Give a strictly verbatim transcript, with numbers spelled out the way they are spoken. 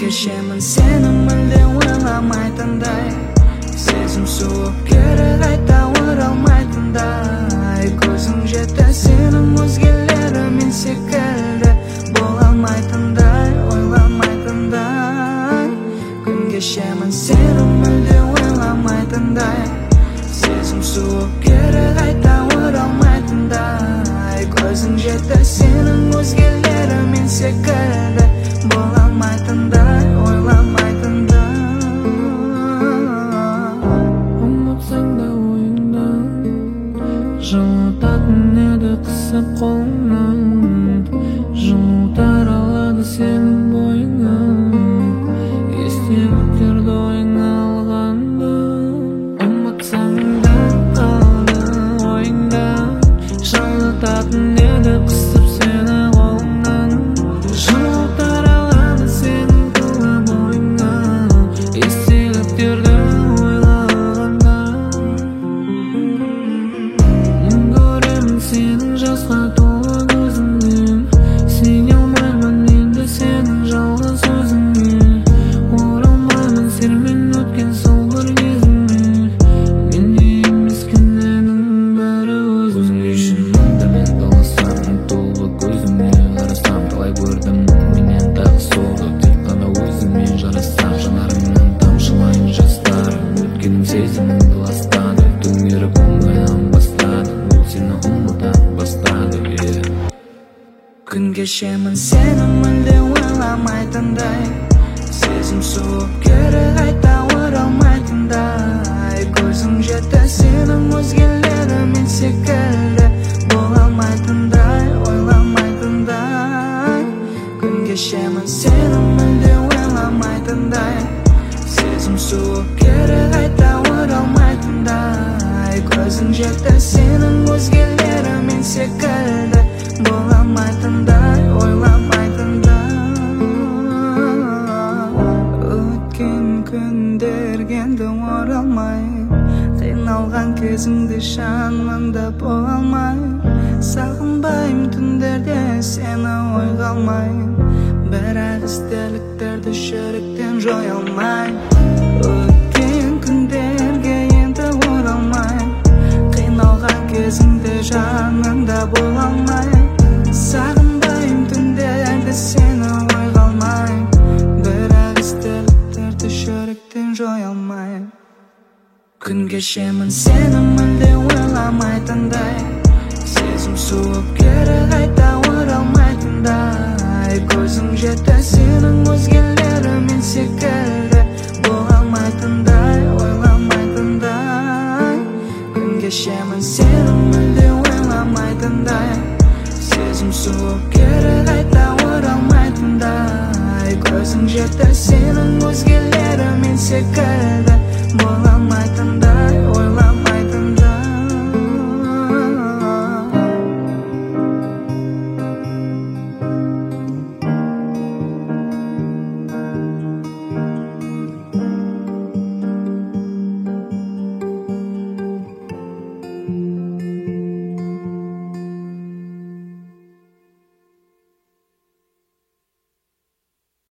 Кешемін сені мүлде ойламайтындай, сезім суып кері қайта оралмайтындай. Көзің жетті сенің өзгелерімен секілді, бола алмайтындай, ойламайтындай. Күн кешемін сені мүлде ойламайтындай, сезім суып кері қайта оралмайтындай. Көзің жетті сенің өзгелерімен секілді, бола алмайтындай, ойламайтындай. Ұмытсаң да ойыңнан, жылытатын еді қысып қолыңнан. Жылытар алады сенің бойыңнан, естеліктерді ойыңа алғанда. Ұмытсаң да қалды ойыңдан, жылытатын еді қысып сені қолыңнан. Жылытар алады сенің тұла бойыңнан, естеліктерді ойлағанда. Мен көремін сенің жасқа толы көзіңнен, сене алмаймын енді сенің жалғыз өзіңе. Оралмаймын сенімен өткен сол бір кезіңе. Менде емес кінәнің бәрі өзіңде. Шындығымен таласам толы көзіңе, қарасам талай көрдім менен тағы солды. Тек қана өзіңе жарасам жанарыңнан тамшылайын жастар. Өткенім сезіміңді ластады, түнеріп оңайдан бастады, ол сені ұмыта бастады. Күн кешемін сені мүлде ойламайтындай, сезім суып кері қайта оралмайтындай. Көзің жетті сенің өзгелерімен секілді, бола алмайтындай, ойламайтындай. Күн кешемін сені мүлде ойламайтындай, сезім суып кері қайта оралмайтындай. Көзің жетті сенің өзгелерімен секілді, бола алмайтындай, ойламайтындай. Өткен күндерге енді оралмай, қиналған кезіңде жанымда бола алмай. Сағынбаймын түндерде сені ойға алмай, бірақ естеліктерді жүректен жоя алмай. Өткен күндерге енді оралмай, қиналған кезіңде жанымда бола алмай. Сағынбаймын түндерде сені ойға алмай, бірақ естеліктерді жүректен жоя алмай. Күн кешемін сені мүлде ойламайтындай, сезім суып кері қайта оралмайтындай. Көзің жетті сенің өзгелерімен секілді, бола алмайтындай, ойламайтындай. Күн кешемін сені мүлде ойламайтындай, сезім суып кері қайта оралмайтындай. Көзің жетті сенің өзгелерімен секілді,